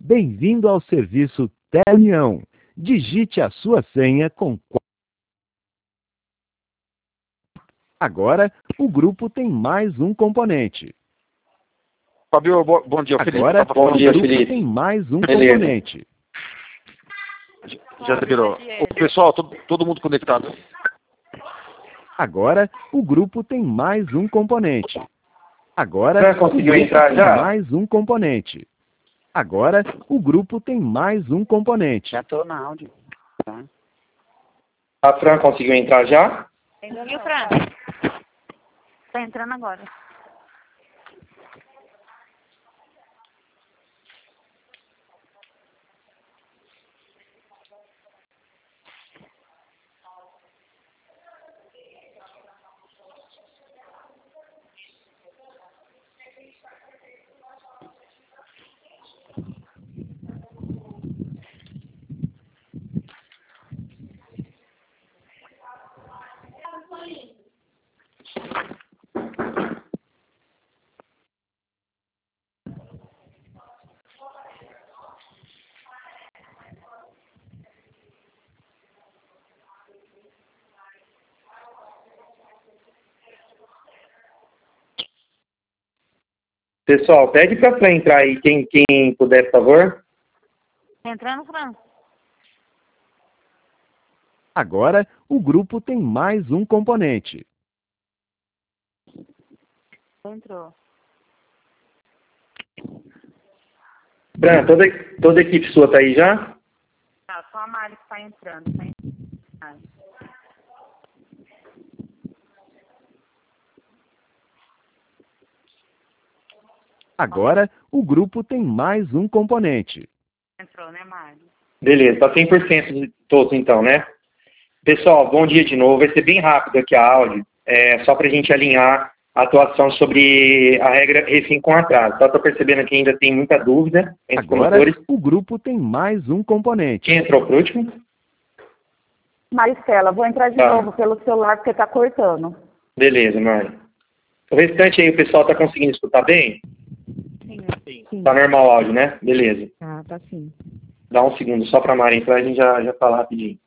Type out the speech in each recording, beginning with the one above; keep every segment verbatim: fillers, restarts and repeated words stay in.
Bem-vindo ao serviço Teleunião. Digite a sua senha com... Agora, o grupo tem mais um componente. Fabio, bo bom dia, Felipe. Agora, Bom o dia, grupo Felipe. tem mais um Beleza. componente. Já virou. O pessoal, todo, todo mundo conectado. Agora, o grupo tem mais um componente. Agora, Já o conseguiu grupo entrar tem já? mais um componente. Agora, o grupo tem mais um componente. Já tô na áudio. Tá. A Fran conseguiu entrar já? E o Fran? Tá entrando agora. Pessoal, pede pra Fran entrar aí, quem, quem puder, por favor. Tá entrando, Fran? Agora, o grupo tem mais um componente. Entrou. Fran, toda, toda a equipe sua tá aí já? Tá, só a Mari que tá entrando. Tá entrando. Agora, o grupo tem mais um componente. Entrou, né, Mari? Beleza, tá cem por cento de todos então, né? Pessoal, bom dia de novo. Vai ser bem rápido aqui a áudio, é, só pra gente alinhar a atuação sobre a regra refim com atraso. Só tô percebendo que ainda tem muita dúvida entre os Agora, promotores. o grupo tem mais um componente. Quem entrou por último? Maristela, vou entrar de Tá. novo pelo celular porque tá cortando. Beleza, Mari. O restante aí, o pessoal tá conseguindo escutar bem? Sim. Tá normal o áudio, né? Beleza. Ah, tá sim. Dá um segundo só pra Mari entrar, a gente já, já fala rapidinho.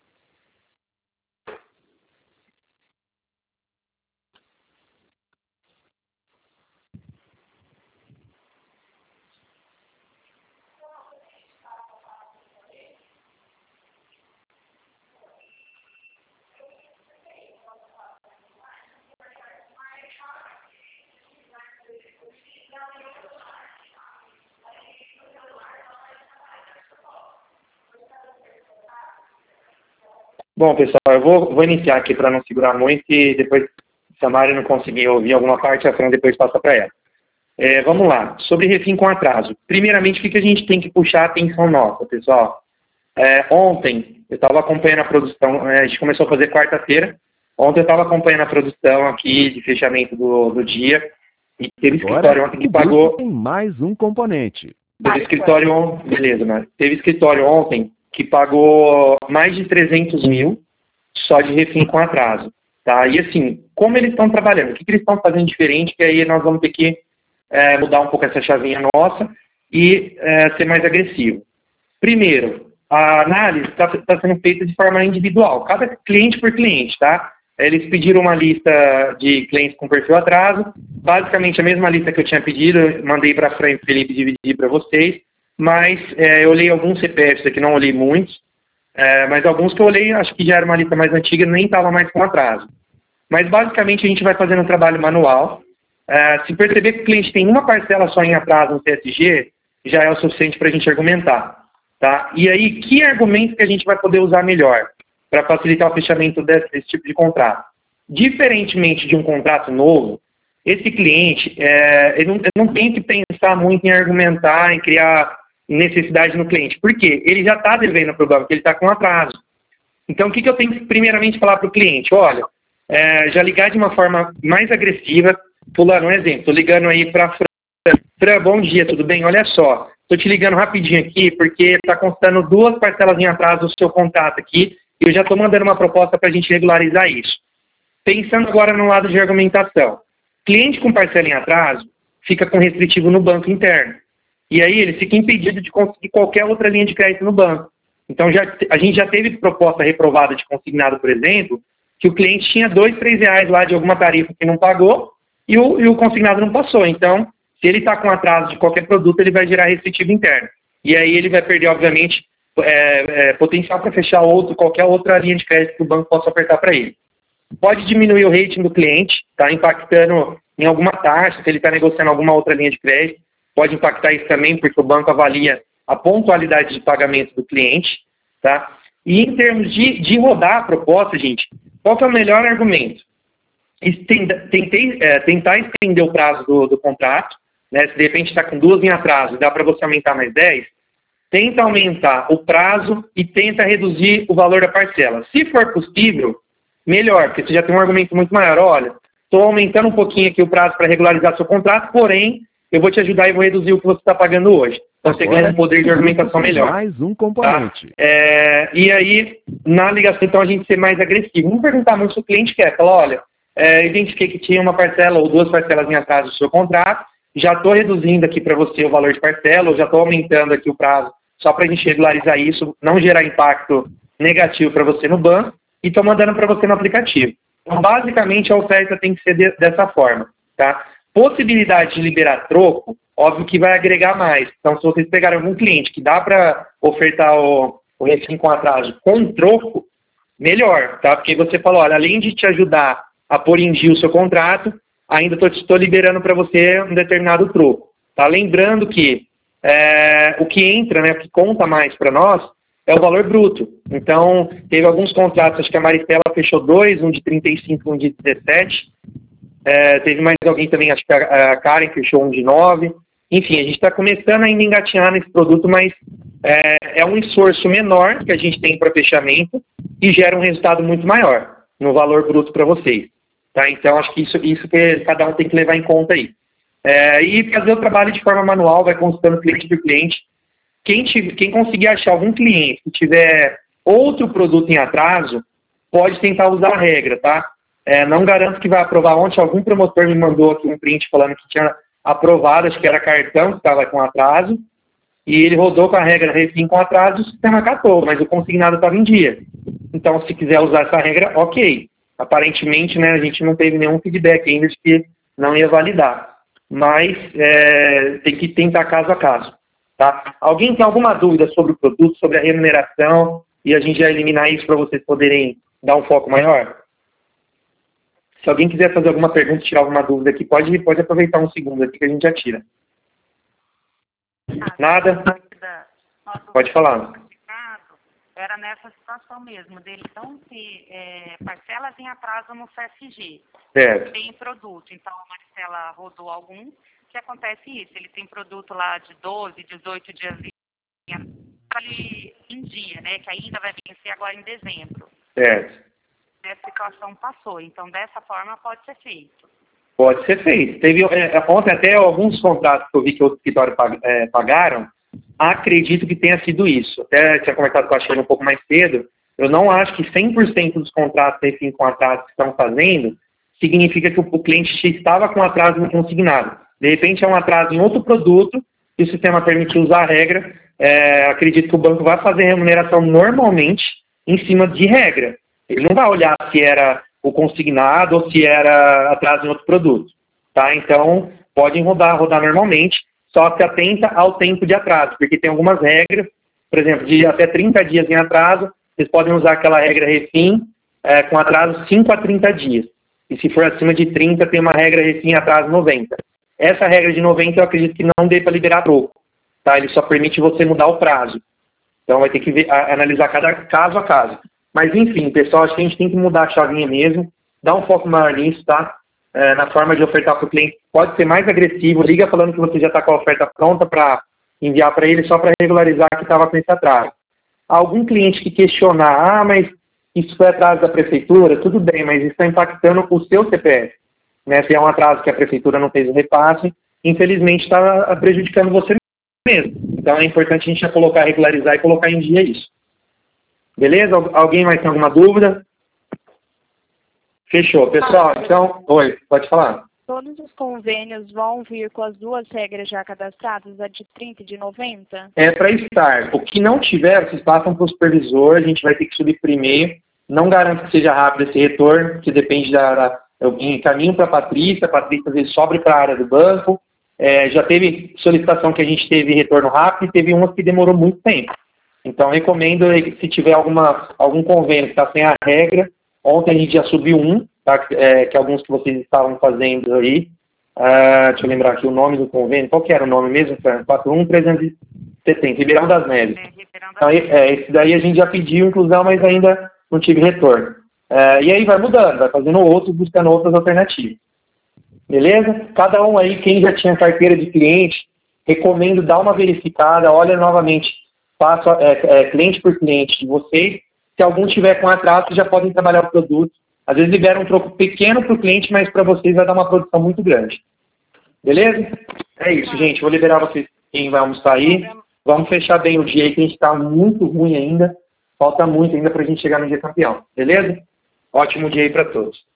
Bom, pessoal, eu vou, vou iniciar aqui para não segurar muito e depois, se a Mari não conseguir ouvir alguma parte, a Fran depois passa para ela. É, vamos lá, sobre refim com atraso. Primeiramente, o que, que a gente tem que puxar a atenção nossa, pessoal? É, ontem, eu estava acompanhando a produção, é, a gente começou a fazer quarta-feira. Ontem eu estava acompanhando a produção aqui de fechamento do, do dia e teve Agora, escritório ontem que o grupo pagou... tem mais um componente. Teve escritório ontem, beleza, né? Teve escritório ontem que pagou mais de trezentos mil só de refim com atraso, tá? E assim, como eles estão trabalhando? O que, que eles estão fazendo diferente? Que aí nós vamos ter que é, mudar um pouco essa chavinha nossa e é, ser mais agressivo. Primeiro, a análise está tá sendo feita de forma individual, cada cliente por cliente, tá? Eles pediram uma lista de clientes com perfil atraso, basicamente a mesma lista que eu tinha pedido, eu mandei para a Fran e Felipe dividir para vocês, mas é, eu olhei alguns C P Fs aqui, não olhei muitos, é, mas alguns que eu olhei, acho que já era uma lista mais antiga, nem estava mais com atraso. Mas basicamente a gente vai fazendo um trabalho manual, é, se perceber que o cliente tem uma parcela só em atraso no T S G, já é o suficiente para a gente argumentar, tá? E aí, que argumento que a gente vai poder usar melhor para facilitar o fechamento desse, desse tipo de contrato? Diferentemente de um contrato novo, esse cliente, é, ele, não, ele não tem que pensar muito em argumentar, em criar necessidade no cliente. Por quê? Ele já está devendo o problema, porque ele está com atraso. Então, o que, que eu tenho que primeiramente falar para o cliente? Olha, é, já ligar de uma forma mais agressiva, pulando um exemplo, estou ligando aí para a Fran. Fran, bom dia, tudo bem? Olha só, estou te ligando rapidinho aqui, porque está constando duas parcelas em atraso do seu contrato aqui, e eu já estou mandando uma proposta para a gente regularizar isso. Pensando agora no lado de argumentação. Cliente com parcela em atraso fica com restritivo no banco interno. E aí ele fica impedido de conseguir qualquer outra linha de crédito no banco. Então já, a gente já teve proposta reprovada de consignado, por exemplo, que o cliente tinha dois, três reais lá de alguma tarifa que não pagou e o, e o consignado não passou. Então, se ele está com atraso de qualquer produto, ele vai gerar restritivo interno. E aí ele vai perder, obviamente, é, é, potencial para fechar outro, qualquer outra linha de crédito que o banco possa apertar para ele. Pode diminuir o rating do cliente, está impactando em alguma taxa, se ele está negociando alguma outra linha de crédito. Pode impactar isso também, porque o banco avalia a pontualidade de pagamento do cliente, tá? E em termos de, de rodar a proposta, gente, qual que é o melhor argumento? Tentei, é, tentar estender o prazo do, do contrato, né? Se de repente está com duas em atraso, dá para você aumentar mais dez, tenta aumentar o prazo e tenta reduzir o valor da parcela. Se for possível, melhor, porque você já tem um argumento muito maior. Olha, estou aumentando um pouquinho aqui o prazo para regularizar seu contrato, porém, eu vou te ajudar e vou reduzir o que você está pagando hoje. Então você ganha um poder de argumentação melhor. Mais um componente. Tá? É, e aí, na ligação, então, a gente ser mais agressivo. Não perguntar muito se o cliente quer. Fala, olha, é, identifiquei que tinha uma parcela ou duas parcelas em atraso do seu contrato, já estou reduzindo aqui para você o valor de parcela, ou já estou aumentando aqui o prazo, só para a gente regularizar isso, não gerar impacto negativo para você no banco, e estou mandando para você no aplicativo. Então, basicamente, a oferta tem que ser de, dessa forma, tá? Possibilidade de liberar troco, óbvio que vai agregar mais. Então, se vocês pegarem algum cliente que dá para ofertar o, o refim com atraso com troco, melhor, tá? Porque você falou, olha, além de te ajudar a pôr em dia o seu contrato, ainda estou liberando para você um determinado troco, tá? Lembrando que é, o que entra, né, o que conta mais para nós, é o valor bruto. Então, teve alguns contratos, acho que a Maristela fechou dois, um de trinta e cinco, um de dezessete. É, teve mais alguém também, acho que a, a Karen fechou um de nove. Enfim, a gente está começando ainda a engatinhar nesse produto, mas é, é um esforço menor que a gente tem para fechamento e gera um resultado muito maior no valor bruto para vocês. Tá? Então, acho que isso, isso que cada um tem que levar em conta aí. É, e fazer o trabalho de forma manual, vai consultando cliente por cliente. Quem, tiver, quem conseguir achar algum cliente que tiver outro produto em atraso, pode tentar usar a regra, tá? É, não garanto que vai aprovar. Ontem algum promotor me mandou aqui um print falando que tinha aprovado, acho que era cartão que estava com atraso, e ele rodou com a regra refim com atraso, o sistema catou, mas o consignado estava em dia. Então, se quiser usar essa regra, ok. Aparentemente, né, a gente não teve nenhum feedback ainda de que não ia validar. Mas é, tem que tentar caso a caso. Tá? Alguém tem alguma dúvida sobre o produto, sobre a remuneração, e a gente já eliminar isso para vocês poderem dar um foco maior? Se alguém quiser fazer alguma pergunta, tirar alguma dúvida aqui, pode, pode aproveitar um segundo aqui que a gente já tira. Nada? Pode falar. Era nessa situação mesmo, dele não ter é, parcelas em atraso no C S G. Certo. Tem produto, então a Marcela rodou algum, que acontece isso, ele tem produto lá de doze, dezoito dias em, em dia, né, que ainda vai vencer agora em dezembro. Certo. Essa situação passou, então dessa forma pode ser feito. Pode ser feito. Teve, é, ontem até alguns contratos que eu vi que o escritório pag, é, pagaram, acredito que tenha sido isso. Até tinha conversado com a Sheila um pouco mais cedo, eu não acho que cem por cento dos contratos enfim, com atraso que estão fazendo significa que o, o cliente estava com atraso no consignado. De repente é um atraso em outro produto e o sistema permite usar a regra. É, acredito que o banco vai fazer remuneração normalmente em cima de regra. Ele não vai olhar se era o consignado ou se era atraso em outro produto. Tá? Então, podem rodar, rodar normalmente, só se atenta ao tempo de atraso, porque tem algumas regras, por exemplo, de até trinta dias em atraso, vocês podem usar aquela regra refim é, com atraso cinco a trinta dias. E se for acima de trinta, tem uma regra refim atraso noventa. Essa regra de noventa eu acredito que não dê para liberar troco. Tá? Ele só permite você mudar o prazo. Então vai ter que ver, a, analisar cada caso a caso. Mas enfim, pessoal, acho que a gente tem que mudar a chavinha mesmo, dar um foco maior nisso, tá? É, na forma de ofertar para o cliente. Pode ser mais agressivo, liga falando que você já está com a oferta pronta para enviar para ele só para regularizar que estava com esse atraso. Algum cliente que questionar, ah, mas isso foi atraso da prefeitura, tudo bem, mas isso está impactando o seu C P F. Né? Se é um atraso que a prefeitura não fez o repasse, infelizmente está prejudicando você mesmo. Então é importante a gente já colocar, regularizar e colocar em dia isso. Beleza? Alguém mais tem alguma dúvida? Fechou. Pessoal, então... Oi, pode falar. Todos os convênios vão vir com as duas regras já cadastradas, a de trinta e de noventa? É para estar. O que não tiver, vocês passam para o supervisor, a gente vai ter que subir por e-mail. Não garanto que seja rápido esse retorno, que depende da... da eu encaminho para a Patrícia, a Patrícia às vezes sobe para a área do banco. É, já teve solicitação que a gente teve retorno rápido e teve uma que demorou muito tempo. Então, recomendo, se tiver alguma, algum convênio que está sem a regra, ontem a gente já subiu um, tá? É, que alguns que vocês estavam fazendo aí. Uh, deixa eu lembrar aqui o nome do convênio. Qual que era o nome mesmo, Fran? quatro um trezentos e setenta, Ribeirão das Neves. Então, é, esse daí a gente já pediu inclusão, mas ainda não tive retorno. Uh, e aí vai mudando, vai fazendo outros, buscando outras alternativas. Beleza? Cada um aí, quem já tinha carteira de cliente, recomendo dar uma verificada, olha novamente, passo, é, é, cliente por cliente de vocês. Se algum tiver com atraso, já podem trabalhar o produto. Às vezes libera um troco pequeno para o cliente, mas para vocês vai dar uma produção muito grande. Beleza? É isso, gente. Vou liberar vocês, quem vai almoçar aí. Vamos fechar bem o dia aí, que a gente está muito ruim ainda. Falta muito ainda para a gente chegar no dia campeão. Beleza? Ótimo dia aí para todos.